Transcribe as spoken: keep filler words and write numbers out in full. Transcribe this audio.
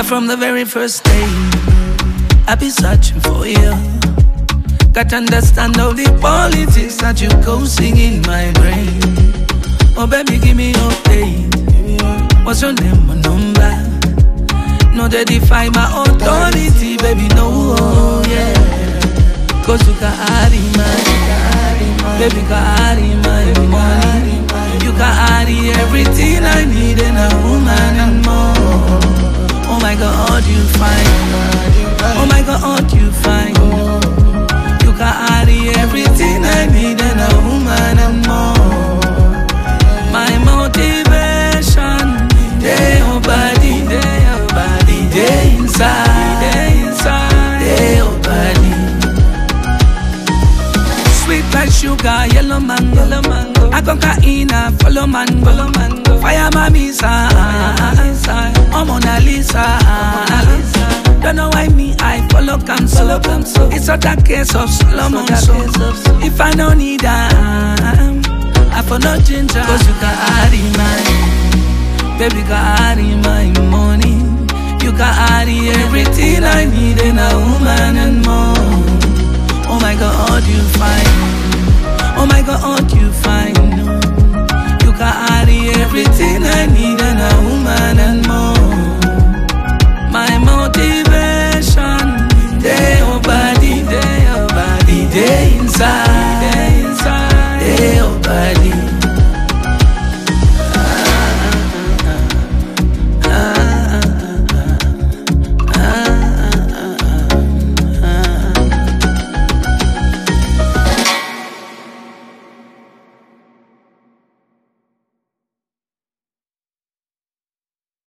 from the very first day, I be searching for you. Got to understand all the politics that you go sing in my brain. Oh baby, give me your date. What's your name or number? No, they defy my authority, baby, no, oh, yeah. Cause you carry my, baby, carry my money. You carry everything I need in a woman and more. Oh my God, you fine. Oh my God, you fine. You carry everything I need in a woman and more. My motivation, they your body, they your body, they inside, they inside, they your body. Sweet like sugar, yellow mango, yellow mango. I cocaine, follow mango, follow mango. Fire mamisa, I'm Mona Lisa. Don't know why me, I follow cancel. It's not a case of Solomon. If I don't need them, I for no ginger. Cause you carry my, baby, carry my money. You carry everything I need in a woman and more. Oh my God, you fine. Oh my God, you fine. You carry everything